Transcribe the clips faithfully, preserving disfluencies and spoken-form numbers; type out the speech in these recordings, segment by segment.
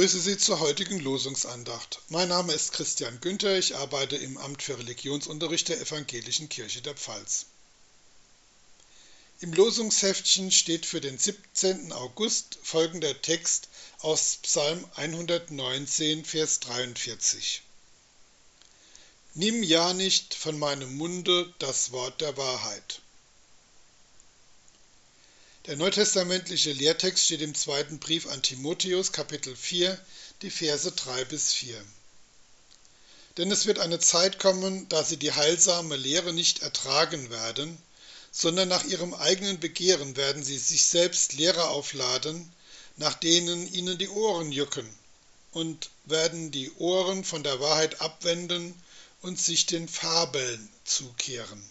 begrüße Sie zur heutigen Losungsandacht. Mein Name ist Christian Günther, ich arbeite im Amt für Religionsunterricht der Evangelischen Kirche der Pfalz. Im Losungsheftchen steht für den siebzehnten August folgender Text aus Psalm hundertneunzehn, Vers dreiundvierzig. Nimm ja nicht von meinem Munde das Wort der Wahrheit. Der neutestamentliche Lehrtext steht im zweiten Brief an Timotheus, Kapitel vier, die Verse drei bis vier. Denn es wird eine Zeit kommen, da sie die heilsame Lehre nicht ertragen werden, sondern nach ihrem eigenen Begehren werden sie sich selbst Lehrer aufladen, nach denen ihnen die Ohren jucken, und werden die Ohren von der Wahrheit abwenden und sich den Fabeln zukehren.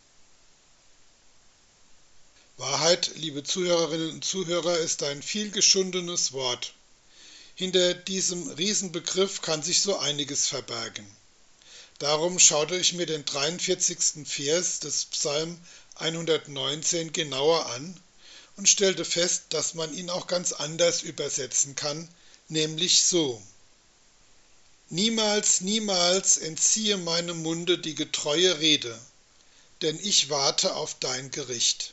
Wahrheit, liebe Zuhörerinnen und Zuhörer, ist ein vielgeschundenes Wort. Hinter diesem Riesenbegriff kann sich so einiges verbergen. Darum schaute ich mir den dreiundvierzigsten Vers des Psalm hundertneunzehn genauer an und stellte fest, dass man ihn auch ganz anders übersetzen kann, nämlich so: Niemals, niemals entziehe meinem Munde die getreue Rede, denn ich warte auf dein Gericht.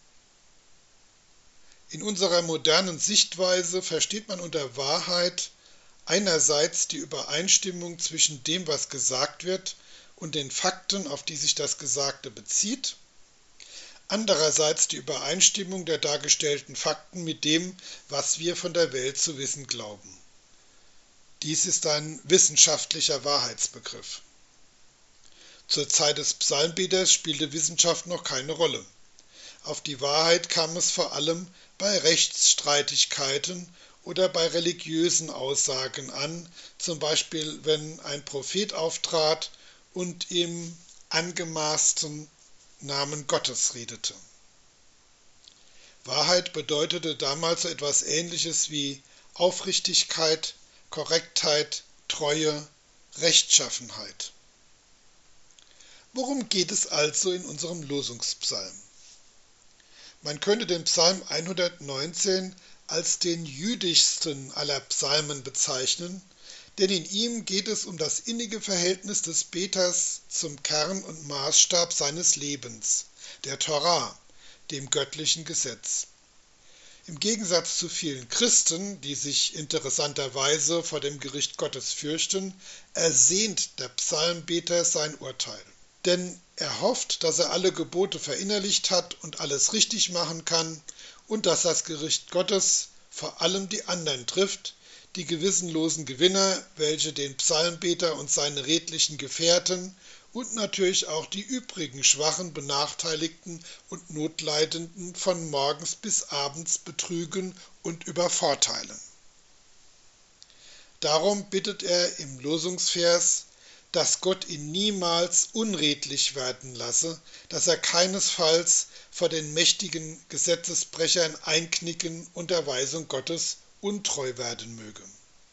In unserer modernen Sichtweise versteht man unter Wahrheit einerseits die Übereinstimmung zwischen dem, was gesagt wird, und den Fakten, auf die sich das Gesagte bezieht, andererseits die Übereinstimmung der dargestellten Fakten mit dem, was wir von der Welt zu wissen glauben. Dies ist ein wissenschaftlicher Wahrheitsbegriff. Zur Zeit des Psalmbeters spielte Wissenschaft noch keine Rolle. Auf die Wahrheit kam es vor allem bei Rechtsstreitigkeiten oder bei religiösen Aussagen an, zum Beispiel wenn ein Prophet auftrat und im angemaßten Namen Gottes redete. Wahrheit bedeutete damals so etwas Ähnliches wie Aufrichtigkeit, Korrektheit, Treue, Rechtschaffenheit. Worum geht es also in unserem Losungspsalm? Man könnte den Psalm hundertneunzehn als den jüdischsten aller Psalmen bezeichnen, denn in ihm geht es um das innige Verhältnis des Beters zum Kern und Maßstab seines Lebens, der Torah, dem göttlichen Gesetz. Im Gegensatz zu vielen Christen, die sich interessanterweise vor dem Gericht Gottes fürchten, ersehnt der Psalmbeter sein Urteil. Denn er hofft, dass er alle Gebote verinnerlicht hat und alles richtig machen kann und dass das Gericht Gottes vor allem die anderen trifft, die gewissenlosen Gewinner, welche den Psalmbeter und seine redlichen Gefährten und natürlich auch die übrigen Schwachen, Benachteiligten und Notleidenden von morgens bis abends betrügen und übervorteilen. Darum bittet er im Losungsvers, dass Gott ihn niemals unredlich werden lasse, dass er keinesfalls vor den mächtigen Gesetzesbrechern einknicken und der Weisung Gottes untreu werden möge.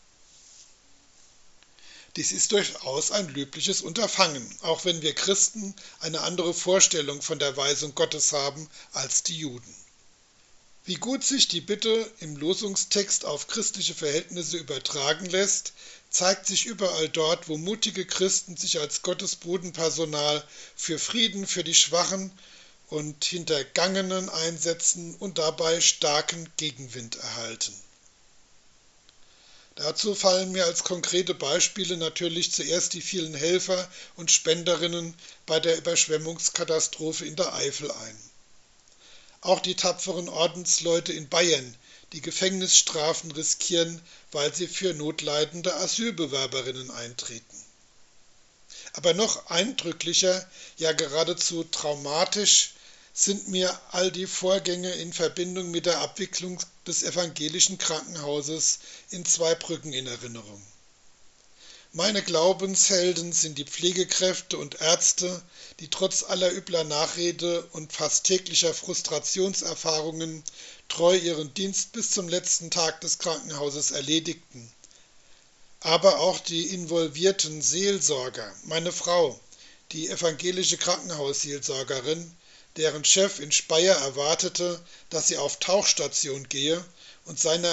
Dies ist durchaus ein löbliches Unterfangen, auch wenn wir Christen eine andere Vorstellung von der Weisung Gottes haben als die Juden. Wie gut sich die Bitte im Losungstext auf christliche Verhältnisse übertragen lässt, zeigt sich überall dort, wo mutige Christen sich als Gottes Bodenpersonal für Frieden, für die Schwachen und Hintergangenen einsetzen und dabei starken Gegenwind erhalten. Dazu fallen mir als konkrete Beispiele natürlich zuerst die vielen Helfer und Spenderinnen bei der Überschwemmungskatastrophe in der Eifel ein. Auch die tapferen Ordensleute in Bayern, die Gefängnisstrafen riskieren, weil sie für notleidende Asylbewerberinnen eintreten. Aber noch eindrücklicher, ja geradezu traumatisch, sind mir all die Vorgänge in Verbindung mit der Abwicklung des evangelischen Krankenhauses in Zweibrücken in Erinnerung. Meine Glaubenshelden sind die Pflegekräfte und Ärzte, die trotz aller übler Nachrede und fast täglicher Frustrationserfahrungen treu ihren Dienst bis zum letzten Tag des Krankenhauses erledigten. Aber auch die involvierten Seelsorger, meine Frau, die evangelische Krankenhausseelsorgerin, deren Chef in Speyer erwartete, dass sie auf Tauchstation gehe und seiner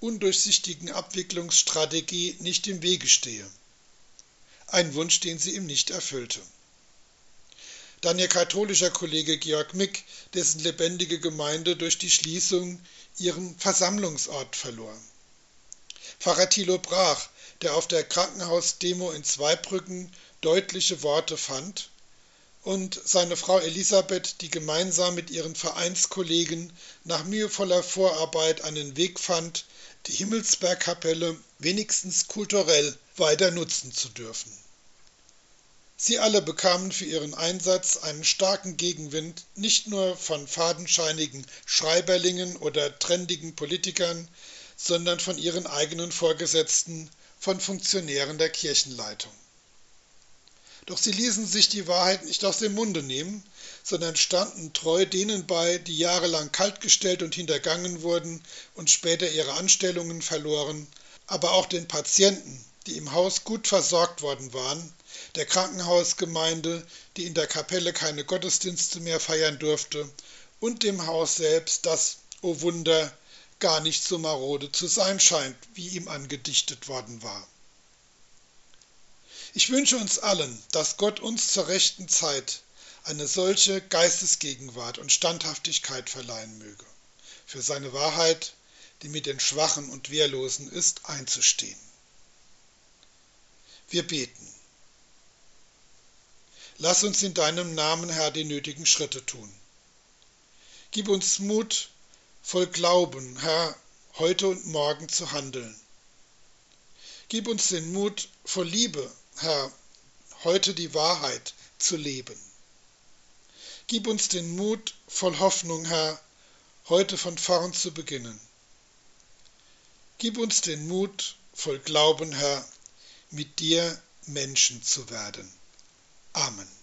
undurchsichtigen Abwicklungsstrategie nicht im Wege stehe. Ein Wunsch, den sie ihm nicht erfüllte. Dann ihr katholischer Kollege Georg Mick, dessen lebendige Gemeinde durch die Schließung ihren Versammlungsort verlor. Pfarrer Thilo Brach, der auf der Krankenhausdemo in Zweibrücken deutliche Worte fand, und seine Frau Elisabeth, die gemeinsam mit ihren Vereinskollegen nach mühevoller Vorarbeit einen Weg fand, die Himmelsbergkapelle wenigstens kulturell weiter nutzen zu dürfen. Sie alle bekamen für ihren Einsatz einen starken Gegenwind, nicht nur von fadenscheinigen Schreiberlingen oder trendigen Politikern, sondern von ihren eigenen Vorgesetzten, von Funktionären der Kirchenleitung. Doch sie ließen sich die Wahrheit nicht aus dem Munde nehmen, sondern standen treu denen bei, die jahrelang kaltgestellt und hintergangen wurden und später ihre Anstellungen verloren, aber auch den Patienten, die im Haus gut versorgt worden waren, der Krankenhausgemeinde, die in der Kapelle keine Gottesdienste mehr feiern durfte, und dem Haus selbst, das, o Wunder, gar nicht so marode zu sein scheint, wie ihm angedichtet worden war. Ich wünsche uns allen, dass Gott uns zur rechten Zeit eine solche Geistesgegenwart und Standhaftigkeit verleihen möge, für seine Wahrheit, die mit den Schwachen und Wehrlosen ist, einzustehen. Wir beten. Lass uns in deinem Namen, Herr, die nötigen Schritte tun. Gib uns Mut, voll Glauben, Herr, heute und morgen zu handeln. Gib uns den Mut, voll Liebe, Herr, heute die Wahrheit zu leben. Gib uns den Mut, voll Hoffnung, Herr, heute von vorn zu beginnen. Gib uns den Mut, voll Glauben, Herr, mit dir Menschen zu werden. Amen.